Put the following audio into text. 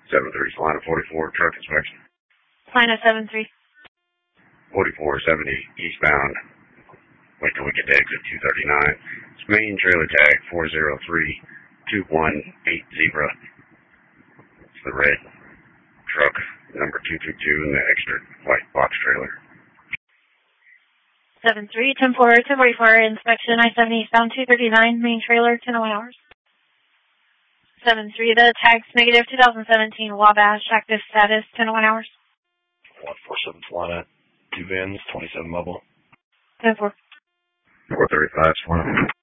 7-3, Salina 44, truck inspection. Salina 7-3. 4470 eastbound. Wait till we get to exit 239. It's main trailer tag 4032180. It's the red truck, number 222, and the extra white box trailer. 7-3, 10-4, inspection I-70 eastbound 239, main trailer, 10 hours. 7-3, the tag's negative 2017 Wabash, active status, 10 hours. 147 Salina, 2 VINs, 27 mobile. 10-4. 435 Salina.